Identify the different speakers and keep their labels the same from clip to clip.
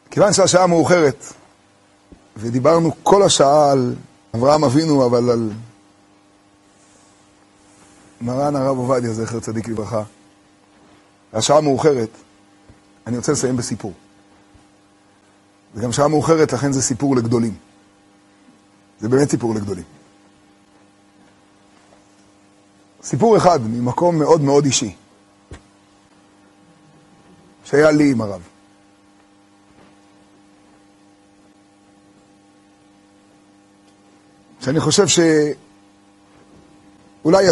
Speaker 1: כיוון שהשעה מאוחרת, ודיברנו כל השעה על אברהם אבינו, אבל על מרן הרב עובדיה, זכר צדיק לברכה, השעה מאוחרת, אני רוצה לסיים בסיפור. וגם שעה מאוחרת, לכן זה סיפור לגדולים. זה באמת סיפור לגדולים. סיפור אחד ממקום מאוד מאוד אישי, שהיה לי עם הרב. שאני חושב שאולי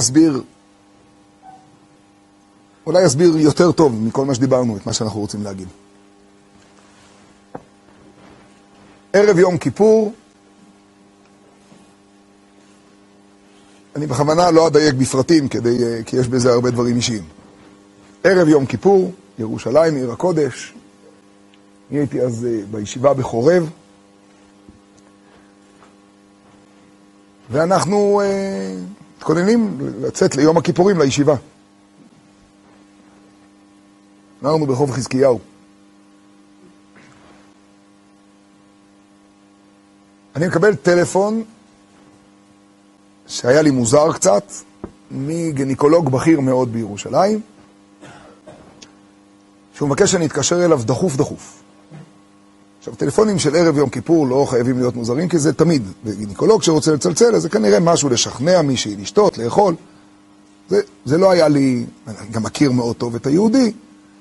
Speaker 1: יסביר יותר טוב מכל מה שדיברנו, את מה שאנחנו רוצים להגיד. ערב יום כיפור, אני בכוונה לא אדייק בפרטים, כי יש בזה הרבה דברים אישיים. ערב יום כיפור, ירושלים, עיר הקודש. אני הייתי אז בישיבה בחורב, ואנחנו מתכוננים לצאת ליום הכיפורים לישיבה. נערנו ברחוב חזקיהו. אני מקבל טלפון שהיה לי מוזר קצת, מגניקולוג בכיר מאוד בירושלים, שהוא מבקש שאני אתקשר אליו דחוף. עכשיו, טלפונים של ערב יום כיפור לא חייבים להיות מוזרים, כי זה תמיד, גניקולוג שרוצה לצלצל, אז זה כנראה משהו לשכנע מישהי, לשתות, לאכול. זה לא היה לי, אני גם מכיר מאוד טוב את היהודי.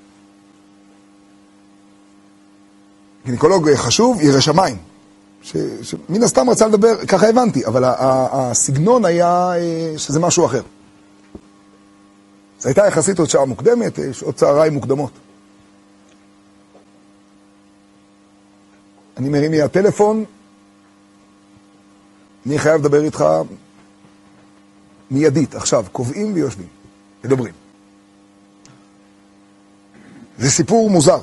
Speaker 1: גניקולוג חשוב, ירא שמיים. שמן הסתם רצה לדבר, ככה הבנתי, אבל הסגנון היה שזה משהו אחר. זו הייתה יחסית עוד שעה מוקדמת, עוד צהריים מוקדמות. אני מרים לי הטלפון, אני חייב לדבר איתך מיידית, עכשיו, קובעים ויושבים, מדברים. זה סיפור מוזר.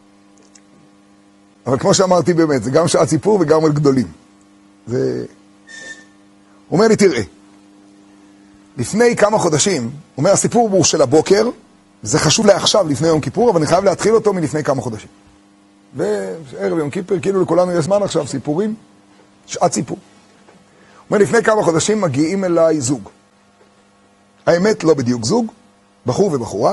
Speaker 1: אבל כמו שאמרתי באמת, זה גם שעת סיפור וגם על גדולים. הוא אומר לי, תראה, לפני כמה חודשים, הוא אומר, הסיפור הוא של הבוקר, זה חשוב לעכשיו, לפני יום כיפור, אבל אני חייב להתחיל אותו מלפני כמה חודשים. וערב יום כיפור, כאילו לכולנו יש זמן עכשיו, סיפורים, שעת סיפור. הוא אומר, לפני כמה חודשים מגיעים אליי זוג. האמת, לא בדיוק זוג, בחור ובחורה.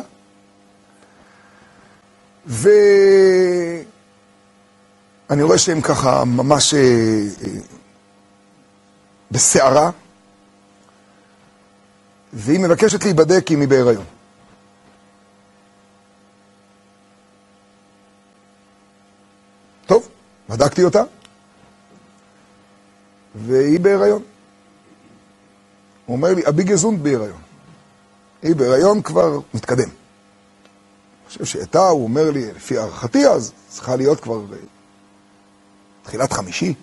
Speaker 1: אני רואה שהם ככה ממש בסערה, והיא מבקשת להיבדק אם היא בהיריון. טוב, בדקתי אותה, והיא בהיריון. הוא אומר לי, אבי גזונד בהיריון. היא בהיריון כבר מתקדם. אני חושב שהייתה, הוא אומר לי, לפי הערכתי אז, צריכה להיות כבר תחילת חמישי.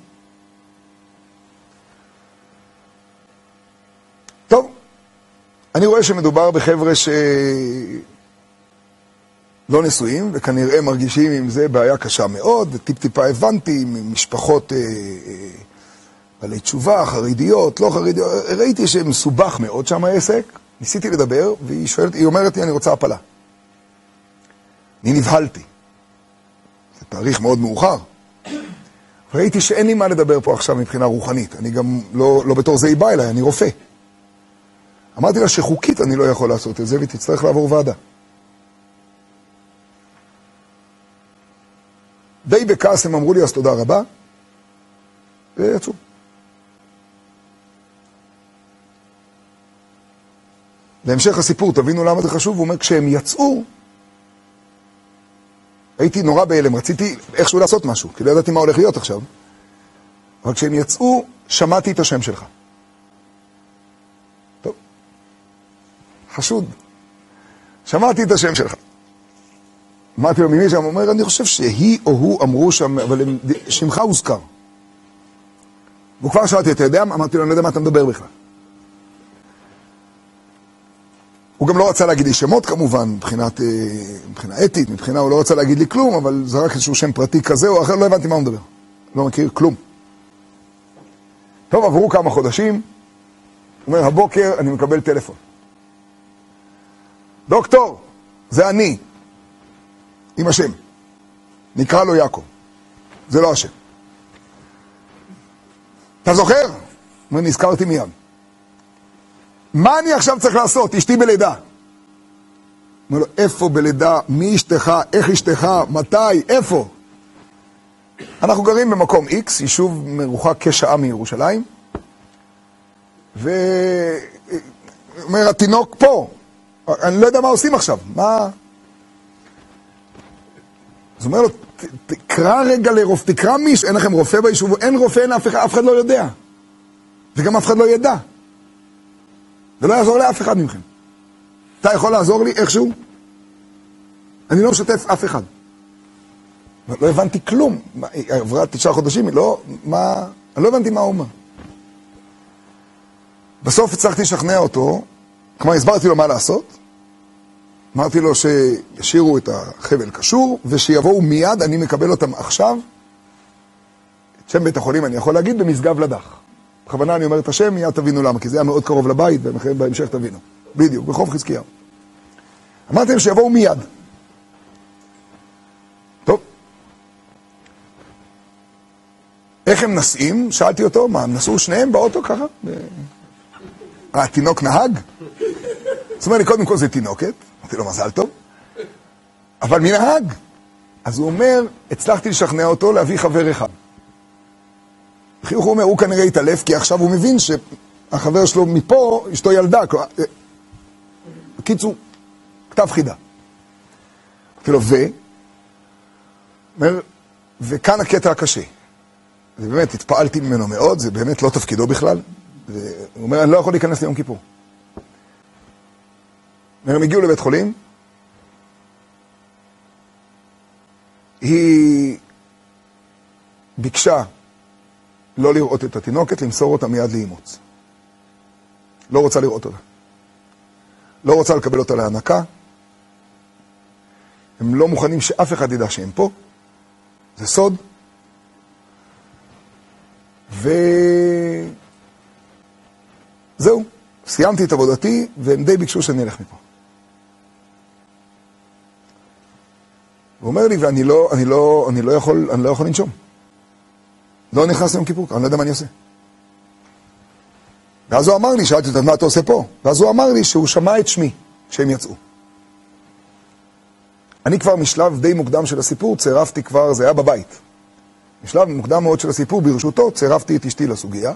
Speaker 1: טוב, אני רואה שמדובר בחבר'ה שלא נשואים, וכנראה מרגישים עם זה בעיה קשה מאוד, וטיפ-טיפה הבנתי, ממשפחות בעלי תשובה, חרדיות, לא חרדיות, ראיתי שמסובך מאוד שם העסק, ניסיתי לדבר, והיא אומרת לי, אני רוצה הפלה. אני נבהלתי. זה תאריך מאוד מאוחר. ראיתי שאין לי מה לדבר פה עכשיו מבחינה רוחנית. אני גם לא בתור זה היא באה אליי, אני רופא. אמרתי לה שחוקית אני לא יכול לעשות את זה, והיא תצטרך לעבור ועדה. די בכעס הם אמרו לי, אז תודה רבה, ויצאו. להמשך הסיפור, תבינו למה זה חשוב, הוא אומר, כשהם יצאו, הייתי נורא בהלם, רציתי איכשהו לעשות משהו, כי לא ידעתי מה הולך להיות עכשיו. אבל כשהם יצאו, שמעתי את השם שלך. טוב. חשוד. שמעתי את השם שלך. אמרתי לו, ממי שם? הוא אומר, אני חושב שהיא או הוא אמרו שם, אבל שמך הוזכר. והוא כבר שאלתי, אתה יודע? אמרתי לו, אני לא יודע מה אתה מדבר בכלל. הוא גם לא רצה להגיד לי שמות כמובן, מבחינה אתית, מבחינה הוא לא רצה להגיד לי כלום, אבל זה רק איזשהו שם פרטי כזה או אחר, לא הבנתי מה הוא מדבר. לא מכיר כלום. טוב, עברו כמה חודשים, הוא אומר, הבוקר אני מקבל טלפון. דוקטור, זה אני, עם השם. נקרא לו יעקב. זה לא השם. אתה זוכר? נזכרתי מיד. מה אני עכשיו צריך לעשות? אשתי בלידה. אומר לו, איפה בלידה? מי אשתך? איך אשתך? מתי? איפה? אנחנו גרים במקום X, יישוב מרוחק כשעה מירושלים, ואומר, התינוק פה. אני לא יודע מה עושים עכשיו. מה? אז הוא אומר לו, תקרא רגע לרופא, תקרא מישהו, אין לכם רופא ביישוב, אין רופא, אין אף אחד לא יודע. וגם אף אחד לא ידע. זה לא יעזור לאף אחד מכם. אתה יכול לעזור לי איכשהו? אני לא משתף אף אחד. לא הבנתי כלום. עברה 9 חודשים, אני לא הבנתי מה הוא אומר. בסוף הצלחתי לשכנע אותו, כלומר הסברתי לו מה לעשות, אמרתי לו שישאירו את החבל קשור, ושיבואו מיד, אני מקבל אותם עכשיו. את שם בית החולים אני יכול להגיד במשגב לדח. בכוונה אני אומר את השם, מיד תבינו למה, כי זה היה מאוד קרוב לבית, ובהמשך תבינו. בדיוק, בחוף חזקיהו. אמרתי להם שיבואו מיד. טוב. איך הם נסעים? שאלתי אותו, מה, הם נסעו שניהם באוטו ככה? התינוק נהג? זאת אומרת לי, קודם כל זה תינוקת, אמרתי לו מזל טוב, אבל מי נהג? אז הוא אומר, הצלחתי לשכנע אותו להביא חבר אחד. חיוך הוא אומר, הוא כנראה התעלף, כי עכשיו הוא מבין שהחבר שלו מפה, אשתו ילדה. בקיצור, כתב חידה. אמרתי לו, וכאן הקטע הקשה. ובאמת, התפעלתי ממנו מאוד, זה באמת לא תפקידו בכלל. הוא אומר, אני לא יכול להיכנס ליום כיפור. הם הגיעו לבית חולים, היא ביקשה לא לראות את התינוקת, למסור אותה מיד לאימוץ. לא רוצה לראות אותה. לא רוצה לקבל אותה להנקה. הם לא מוכנים שאף אחד ידע שהם פה. זה סוד. זהו. סיימתי את עבודתי, והם די ביקשו שאני אלך מפה. הוא אומר לי, ואני לא יכול לנשום. לא נכנס ליום כיפור, אני לא יודע מה אני עושה. ואז הוא אמר לי, שאלתי אותם, מה אתה עושה פה? ואז הוא אמר לי שהוא שמע את שמי, כשהם יצאו. אני כבר משלב די מוקדם של הסיפור, צירפתי כבר, זה היה בבית. משלב מוקדם מאוד של הסיפור, ברשותו, צירפתי את אשתי לסוגיה.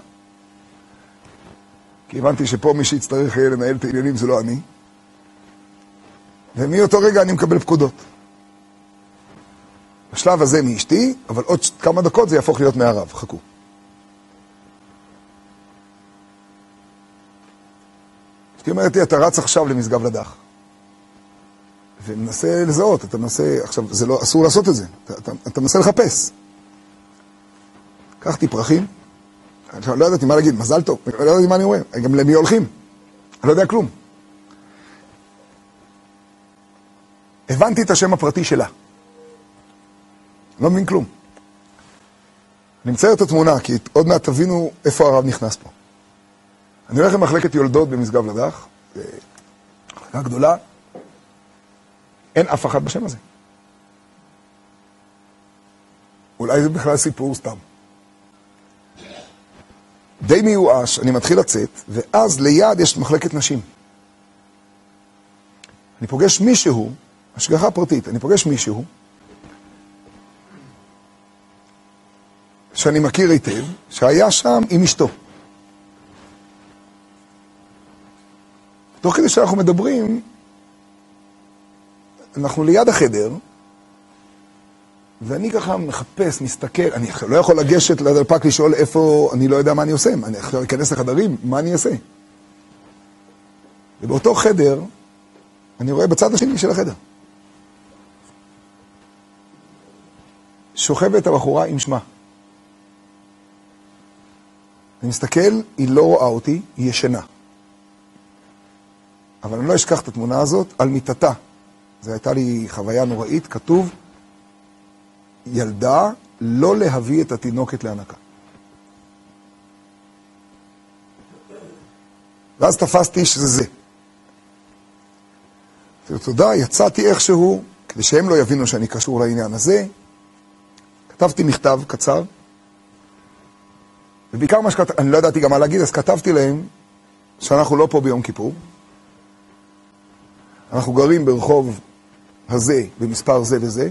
Speaker 1: כי הבנתי שפה מי שיצטרך לנהל את העניינים זה לא אני. ומאותו רגע אני מקבל פקודות. בשלב הזה מאשתי, אבל עוד כמה דקות זה יהפוך להיות מהרב. חכו. אשתי אומרת לי, אתה רץ עכשיו למשגב לדח. ומנסה לזהות, אתה מנסה, עכשיו, זה לא, אסור לעשות את זה. אתה מנסה לחפש. קחתי פרחים. אני לא ידעתי מה להגיד, מזל טוב. אני לא ידעתי מה אני רואה. גם למי הולכים. אני לא יודע כלום. הבנתי את השם הפרטי שלה. לא מבין כלום. אני מצייר את התמונה, כי עוד מעט תבינו איפה הרב נכנס פה. אני הולך למחלקת יולדות במשגב לדח, מחלקה גדולה, אין אף אחד בשם הזה. אולי זה בכלל סיפור סתם. די מיואש, אני מתחיל לצאת, ואז ליד יש מחלקת נשים. אני פוגש מישהו, השגחה פרטית, אני פוגש מישהו, שאני מכיר היטב, שהיה שם עם אשתו. תוך כדי שאנחנו מדברים, אנחנו ליד החדר, ואני ככה מחפש, מסתכל, אני לא יכול לגשת לדלפק לשאול איפה, אני לא יודע מה אני עושה, אני יכול להיכנס לחדרים, מה אני אעשה? ובאותו חדר, אני רואה בצד השני של החדר. שוכבת הבחורה עם שמה. אני מסתכל, היא לא רואה אותי, היא ישנה. אבל אני לא אשכח את התמונה הזאת על מיטתה. זו הייתה לי חוויה נוראית, כתוב, ילדה לא להביא את התינוקת להנקה. ואז תפסתי שזה זה. תודה, יצאתי איכשהו, כדי שהם לא יבינו שאני קשור לעניין הזה. כתבתי מכתב קצר, ובעיקר מה שכתבתי, אני לא ידעתי גם מה להגיד, אז כתבתי להם שאנחנו לא פה ביום כיפור, אנחנו גרים ברחוב הזה, במספר זה וזה,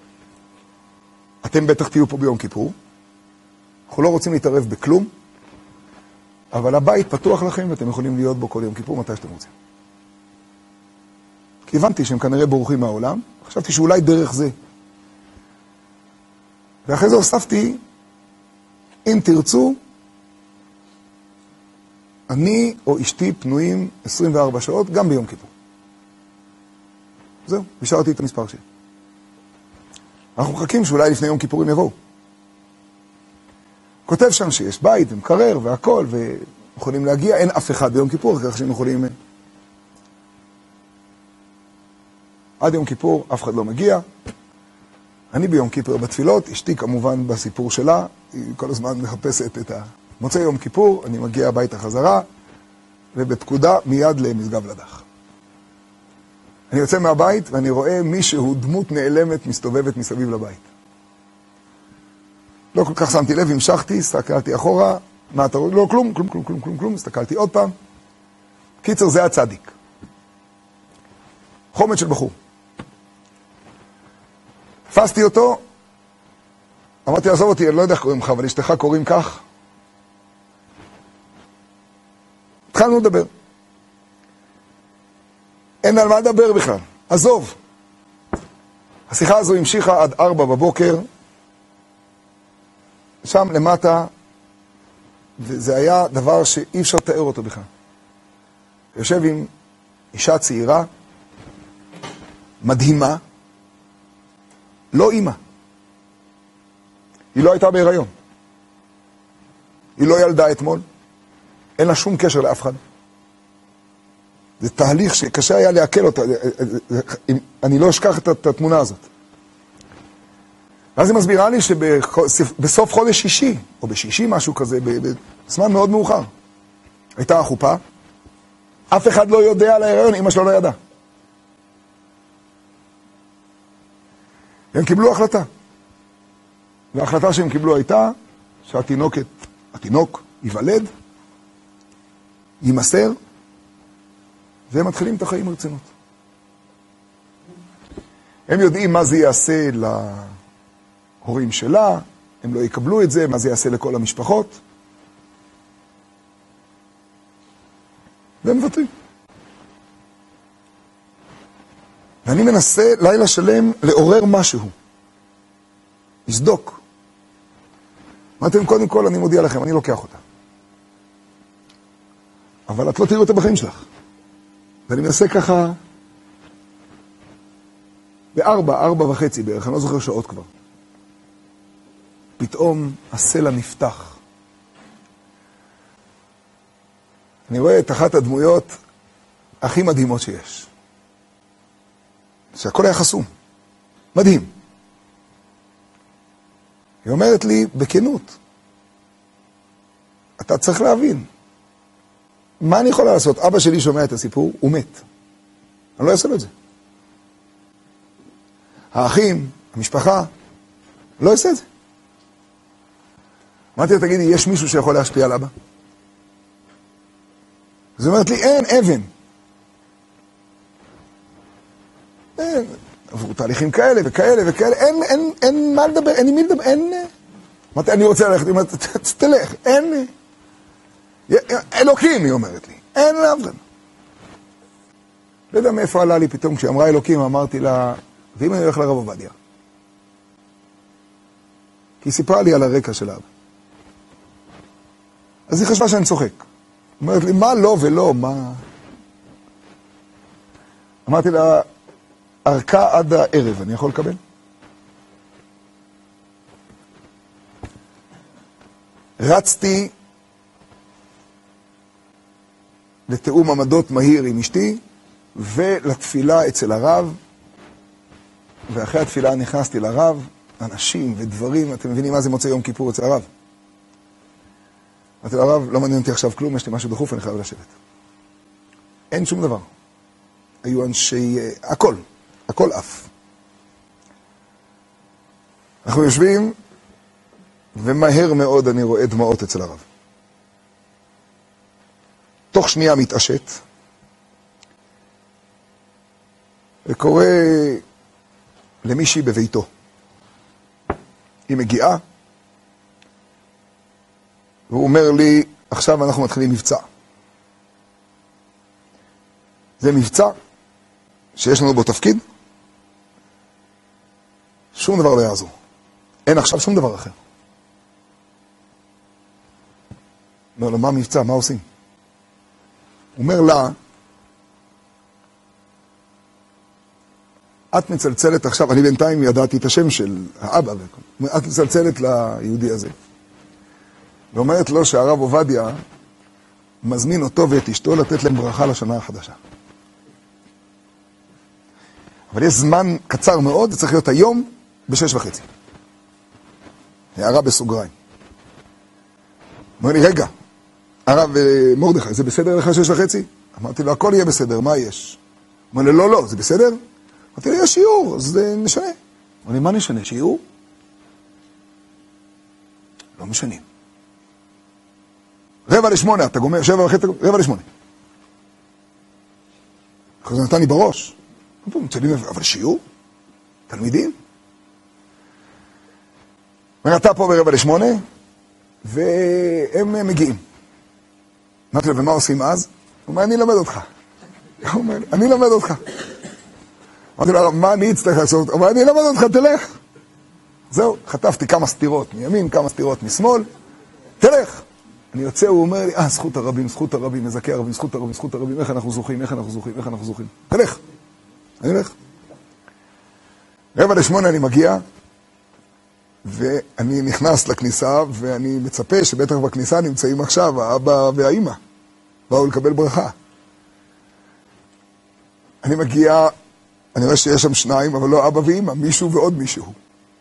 Speaker 1: אתם בטח תהיו פה ביום כיפור, אנחנו לא רוצים להתערב בכלום, אבל הבית פתוח לכם ואתם יכולים להיות בו כל יום כיפור מתי שאתם רוצים. כי הבנתי שהם כנראה בורחים מהעולם, חשבתי שאולי דרך זה. ואחרי זה הוספתי, אם תרצו, אני או אשתי פנויים 24 שעות, גם ביום כיפור. זהו, השארתי את המספר שלי. אנחנו מחכים שאולי לפני יום כיפורים יבואו. כותב שם שיש בית ומקרר והכל, ויכולים להגיע, אין אף אחד ביום כיפור, כך שהם יכולים... עד יום כיפור אף אחד לא מגיע. אני ביום כיפור בתפילות, אשתי כמובן בסיפור שלה, היא כל הזמן מחפשת את מוצאי יום כיפור, אני מגיע הביתה חזרה, ובפקודה מיד למשגב לדח. אני יוצא מהבית ואני רואה מישהו, דמות נעלמת, מסתובבת מסביב לבית. לא כל כך שמתי לב, המשכתי, הסתכלתי אחורה, מה אתה רואה? לא, כלום, הסתכלתי עוד פעם. קיצר, זה הצדיק. חומד של בחור. תפסתי אותו, אמרתי, עזוב אותי, אני לא יודע איך קוראים לך, אבל אשתך קוראים כך. התחלנו לדבר. אין על מה לדבר בכלל, עזוב. השיחה הזו המשיכה עד 4 בבוקר, שם למטה, וזה היה דבר שאי אפשר לתאר אותו בכלל. יושב עם אישה צעירה, מדהימה, לא אימא. היא לא הייתה בהיריון. היא לא ילדה אתמול. אין לה שום קשר לאף אחד. זה תהליך שקשה היה להקל אותה. אני לא אשכח את התמונה הזאת. ואז היא מסבירה לי שבסוף חודש שישי, או בשישי משהו כזה, בזמן מאוד מאוחר, הייתה החופה, אף אחד לא יודע על ההיריון, אמא שלו לא ידעה. הם קיבלו החלטה. וההחלטה שהם קיבלו הייתה שהתינוק ייוולד, יימסר, והם מתחילים את החיים הרצינות. הם יודעים מה זה יעשה להורים שלה, הם לא יקבלו את זה, מה זה יעשה לכל המשפחות. והם מבטרים. ואני מנסה לילה שלם לעורר משהו. לסדוק. אמרתם, קודם כל אני מודיע לכם, אני לוקח אותה. אבל את לא תראו אותה בחיים שלך. ואני מנסה ככה, 4:30 בערך, אני לא זוכר שעות כבר. פתאום הסלע נפתח. אני רואה את אחת הדמויות הכי מדהימות שיש. שהכל היה חסום. מדהים. היא אומרת לי, בכנות, אתה צריך להבין, מה אני יכולה לעשות? אבא שלי שומע את הסיפור, הוא מת. אני לא אעשה לו את זה. האחים, המשפחה, לא אעשה את זה. אמרתי לה, תגידי, יש מישהו שיכול להשפיע על אבא? אז היא אומרת לי, אין, אבן. אין, עברו תהליכים כאלה וכאלה וכאלה, אין מה לדבר, אין עם מי לדבר, אין... אמרתי, אני רוצה ללכת, היא אומרת, תלך, אין... אלוקים, היא אומרת לי, אין לאף אחד. לא יודע מאיפה עלה לי פתאום, כשהיא אמרה אלוקים, אמרתי לה, ואם אני הולך לרב עובדיה? כי היא סיפרה לי על הרקע של אבא. אז היא חשבה שאני צוחק. אומרת לי, מה לא ולא, מה... אמרתי לה, ארכה עד הערב, אני יכול לקבל? רצתי לתאום עמדות מהיר עם אשתי, ולתפילה אצל הרב, ואחרי התפילה נכנסתי לרב, אנשים ודברים, אתם מבינים מה זה מוצא יום כיפור אצל הרב? אמרתי לרב, לא מעניין אותי עכשיו כלום, יש לי משהו דחוף, אני חייב לשבת. אין שום דבר. היו אנשי... הכל עף. אנחנו יושבים, ומהר מאוד אני רואה דמעות אצל הרב. תוך שנייה מתעשת, וקורא למישהי בביתו. היא מגיעה, והוא אומר לי, עכשיו אנחנו מתחילים מבצע. זה מבצע שיש לנו בו תפקיד, שום דבר לא יעזור. אין עכשיו שום דבר אחר. אומר לו, מה מבצע? מה עושים? הוא אומר לה, את מצלצלת עכשיו, אני בינתיים ידעתי את השם של האבא, את מצלצלת ליהודי הזה. ואומרת לו שהרב עובדיה מזמין אותו ואת אשתו לתת להם ברכה לשנה החדשה. אבל יש זמן קצר מאוד, זה צריך להיות היום ב6:30. הערה בסוגריים. אומר לי, רגע, הרב מרדכי, זה בסדר לך 6:30? אמרתי לו, הכל יהיה בסדר, מה יש? אמר לי, לא, זה בסדר? אמרתי לו, יש שיעור, אז נשנה. אמר לי, מה נשנה? שיעור? לא משנים. 7:45, אתה גומר, 7:30, 7:45. אחרי זה נתן לי בראש. אבל שיעור? תלמידים? אתה פה ב7:45, והם מגיעים. אמרתי לו, ומה עושים אז? הוא אומר, אני לומד אותך. הוא אומר, אני לומד אותך. אמרתי לו, מה אני אצטרך לעשות? הוא אומר, אני לומד אותך, תלך. זהו, חטפתי כמה סתירות מימין, כמה סתירות משמאל, תלך. אני יוצא, הוא אומר לי, זכות הרבים, מזכי הרבים, זכות הרבים, איך אנחנו זוכים. תלך. אני הולך. 7:45 אני מגיע, ואני נכנס לכניסה, ואני מצפה שבטח בכניסה נמצאים עכשיו האבא והאמא. באו לקבל ברכה. אני מגיע, אני רואה שיש שם שניים, אבל לא אבא ואמא, מישהו ועוד מישהו.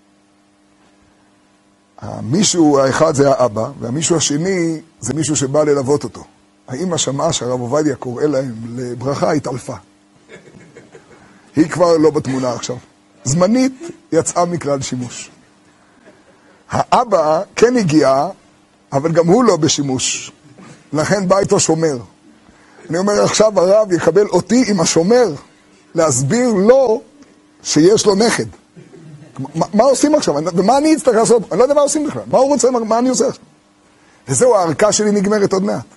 Speaker 1: המישהו האחד זה האבא, והמישהו השני זה מישהו שבא ללוות אותו. האמא שמעה שהרב עובדיה קורא להם לברכה, התעלפה. היא כבר לא בתמונה עכשיו. זמנית יצאה מכלל שימוש. האבא כן הגיע, אבל גם הוא לא בשימוש. לכן בא איתו שומר. אני אומר, עכשיו הרב יקבל אותי עם השומר, להסביר לו שיש לו נכד. מה עושים עכשיו? ומה אני אצטרך לעשות? אני לא יודע מה עושים בכלל. מה הוא רוצה? מה אני עושה עכשיו? וזהו, הערכה שלי נגמרת עוד מעט.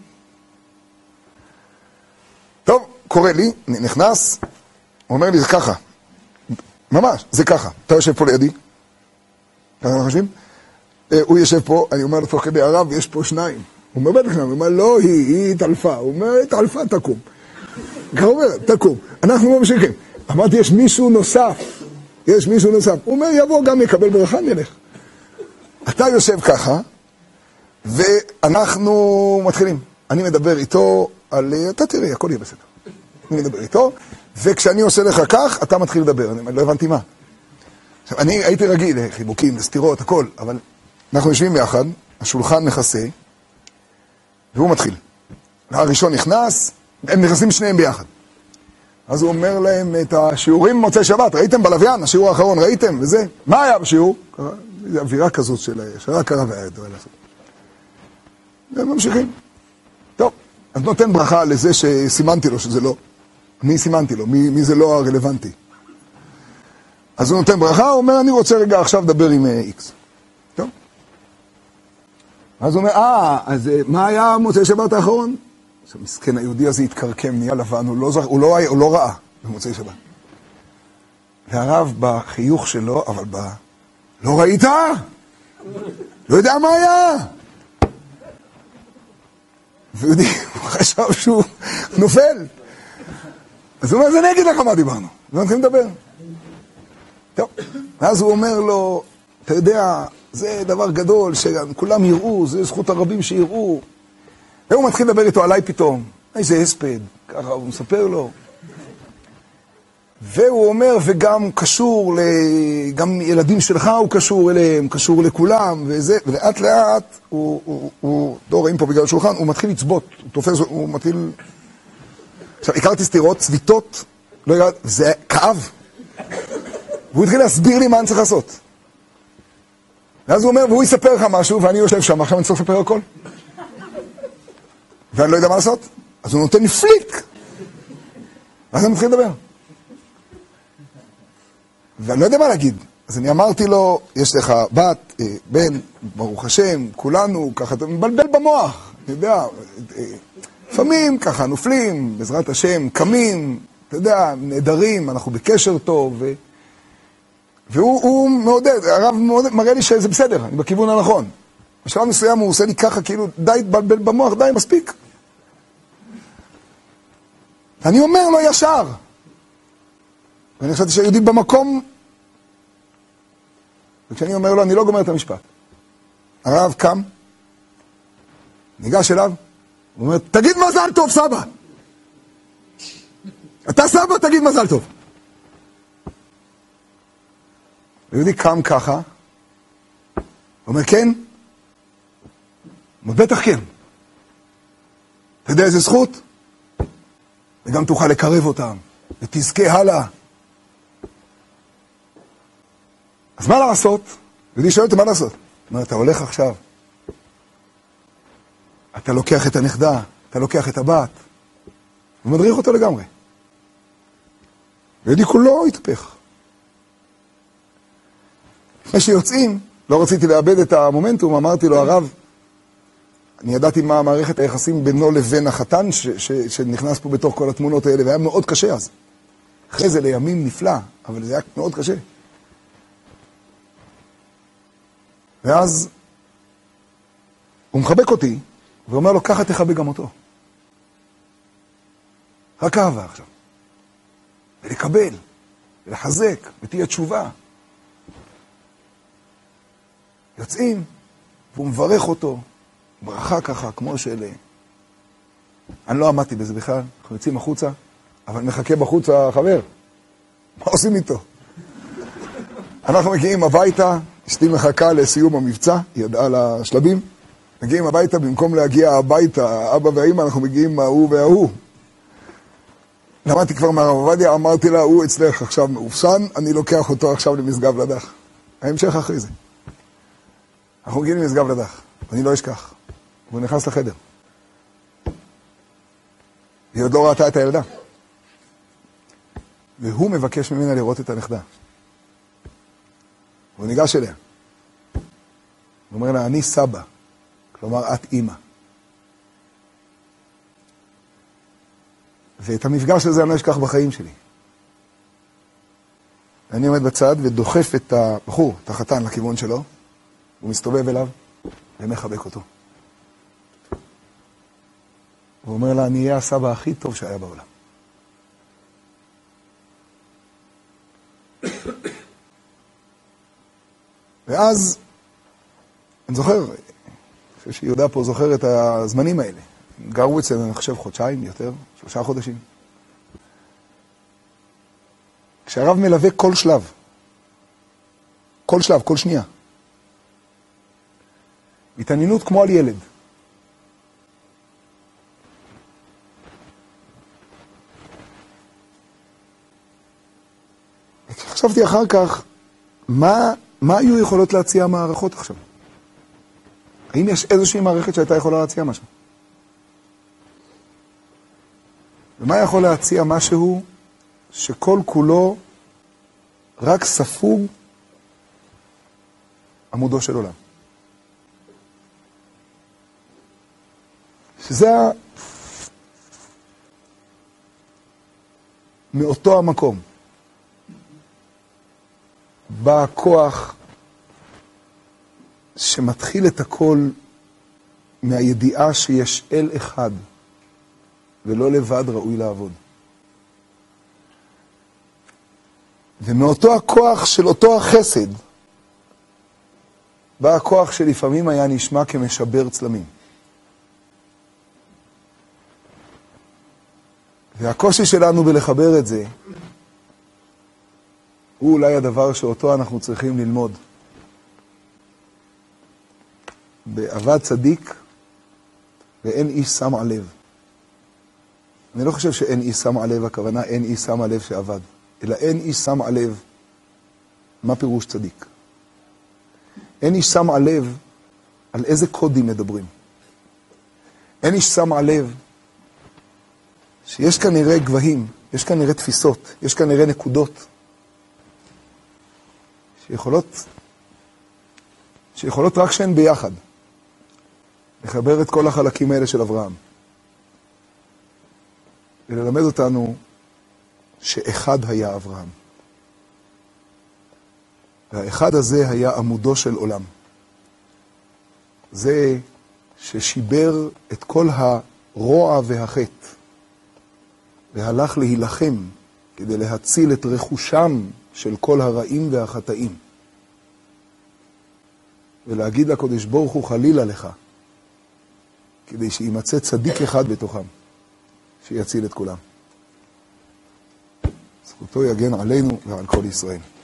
Speaker 1: טוב, קורא לי, אני נכנס, הוא אומר לי, זה ככה. ממש, זה ככה. אתה יושב פה לידי? ככה חושבים? הוא יושב פה, אני אומר לו תוך כדי הרב, יש פה שניים. הוא אומר בטח, הוא אומר, לא, היא התעלפה. הוא אומר, התעלפה, תקום. ככה הוא אומר, תקום. אנחנו ממשיכים. אמרתי, יש מישהו נוסף. הוא אומר, יבוא גם יקבל ברכה, נלך. אתה יושב ככה, ואנחנו מתחילים. אני מדבר איתו על, אתה תראי, הכל יהיה בסדר. אני מדבר איתו, וכשאני עושה לך כך, אתה מתחיל לדבר. אני לא הבנתי מה. עכשיו, אני הייתי רגיל לחיבוקים, לסתירות, הכל, אבל אנחנו יושבים ביחד, השולחן מכסה, והוא מתחיל. הראשון נכנס, הם נכנסים שניהם ביחד. אז הוא אומר להם את השיעורים במוצאי שבת, ראיתם בלוויין, השיעור האחרון, ראיתם, וזה. מה היה בשיעור? זו אווירה כזאת שרק הרב היה יודע לעשות. והם ממשיכים. טוב, אז נותן ברכה לזה שסימנתי לו שזה לא. אני סימנתי לו, מי זה לא הרלוונטי. אז הוא נותן ברכה, הוא אומר, אני רוצה רגע עכשיו לדבר עם איקס. טוב. אז הוא אומר, אז מה היה מוצאי שבת האחרון? עכשיו, מסכן היהודי הזה התקרקם, נהיה לבן, הוא לא ראה במוצאי שבת. והרב בחיוך שלו, אבל לא ראית? לא יודע מה היה. ויהודי, הוא חשב שהוא נופל. אז הוא אומר, זה נגיד לך מה דיברנו. לא נתחיל לדבר. טוב, ואז הוא אומר לו, אתה יודע, זה דבר גדול שכולם יראו, זה זכות הרבים שיראו. והוא מתחיל לדבר איתו עליי פתאום, איזה הספד, ככה הוא מספר לו. והוא אומר, וגם קשור, גם ילדים שלך הוא קשור אליהם, קשור לכולם, וזה, ולאט לאט, הוא לא רואים פה בגלל השולחן, הוא מתחיל לצבות, הוא תופס, הוא מתחיל... עכשיו, הכרתי סתירות, צביתות, לא יודע, זה כאב. והוא התחיל להסביר לי מה אני צריך לעשות. ואז הוא אומר, והוא יספר לך משהו, ואני יושב שם, עכשיו אני צריך לספר הכל. ואני לא יודע מה לעשות. אז הוא נותן לי פליק. ואז אני מתחיל לדבר. ואני לא יודע מה להגיד. אז אני אמרתי לו, יש לך בת, בן, ברוך השם, כולנו, ככה, אתה מבלבל במוח. אני יודע, לפעמים ככה נופלים, בעזרת השם, קמים, אתה יודע, נהדרים, אנחנו בקשר טוב, והוא מעודד, הרב מעודד, מראה לי שזה בסדר, אני בכיוון הנכון. בשלב מסוים הוא עושה לי ככה, כאילו, די תבלבל במוח, די, מספיק. אני אומר לו ישר. ואני חשבתי שהיהודי במקום, וכשאני אומר לו, אני לא גומר את המשפט. הרב קם, ניגש אליו, הוא אומר, תגיד מזל טוב, סבא. אתה סבא, תגיד מזל טוב. היהודי קם ככה, הוא אומר, כן? הוא אומר, בטח כן. אתה יודע איזה זכות? וגם תוכל לקרב אותם, ותזכה הלאה. אז מה לעשות? יהודי שואל אותי, מה לעשות? הוא אומר, אתה הולך עכשיו. אתה לוקח את הנכדה, אתה לוקח את הבת. הוא מדריך אותו לגמרי. יהודי כולו התהפך. לפני שיוצאים, לא רציתי לאבד את המומנטום, אמרתי לו, הרב, אני ידעתי מה מערכת היחסים בינו לבין החתן שנכנס פה בתוך כל התמונות האלה, והיה מאוד קשה אז. אחרי זה לימים נפלא, אבל זה היה מאוד קשה. ואז הוא מחבק אותי, ואומר לו, ככה תחבק גם אותו. רק אהבה עכשיו. ולקבל, ולחזק, ותהיה תשובה. יוצאים, והוא מברך אותו, ברכה ככה, כמו של... אני לא עמדתי בזה בכלל, אנחנו יוצאים החוצה, אבל מחכה בחוץ החבר. מה עושים איתו? אנחנו מגיעים הביתה, אשתי מחכה לסיום המבצע, היא ידעה לשלבים, מגיעים הביתה, במקום להגיע הביתה, אבא ואמא, אנחנו מגיעים מההוא וההוא. למדתי כבר מהרב עובדיה, אמרתי לה, הוא אצלך עכשיו מאופסן, אני לוקח אותו עכשיו למשגב לדח. ההמשך אחרי זה. אנחנו מגיעים למשגב לדח, ואני לא אשכח. והוא נכנס לחדר. היא עוד לא ראתה את הילדה. והוא מבקש ממנה לראות את הנכדה. הוא ניגש אליה. הוא אומר לה, אני סבא. כלומר, את אימא. ואת המפגש הזה אני לא אשכח בחיים שלי. אני עומד בצד ודוחף את הבחור, את החתן, לכיוון שלו. הוא מסתובב אליו ומחבק אותו. הוא אומר לה, אני אהיה הסבא הכי טוב שהיה בעולם. ואז, אני זוכר, אני חושב שיהודה פה זוכר את הזמנים האלה. גרו אצלנו, אני חושב, חודשיים יותר, 3 חודשים. כשהרב מלווה כל שלב, כל שלב, כל שנייה. התעניינות כמו על ילד. חשבתי אחר כך, מה היו יכולות להציע המערכות עכשיו? האם יש איזושהי מערכת שהייתה יכולה להציע משהו? ומה יכול להציע משהו שכל כולו רק ספוג עמודו של עולם? שזה מאותו המקום. בא הכוח שמתחיל את הכל מהידיעה שיש אל אחד, ולא לבד ראוי לעבוד. ומאותו הכוח של אותו החסד, בא הכוח שלפעמים היה נשמע כמשבר צלמים. והקושי שלנו בלחבר את זה, הוא אולי הדבר שאותו אנחנו צריכים ללמוד. בעבד צדיק ואין איש שם עליו. אני לא חושב שאין איש שם עליו, הכוונה אין איש שם עליו שעבד. אלא אין איש שם עליו. מה פירוש צדיק? אין איש שם על לב על איזה קודים מדברים. אין איש שם על לב שיש כנראה גבהים, יש כנראה תפיסות, יש כנראה נקודות שיכולות רק שהן ביחד לחבר את כל החלקים האלה של אברהם וללמד אותנו שאחד היה אברהם. והאחד הזה היה עמודו של עולם. זה ששיבר את כל הרוע והחטא והלך להילחם כדי להציל את רכושם של כל הרעים והחטאים. ולהגיד לקדוש ברוך הוא חלילה לך, כדי שימצא צדיק אחד בתוכם, שיציל את כולם. זכותו יגן עלינו ועל כל ישראל.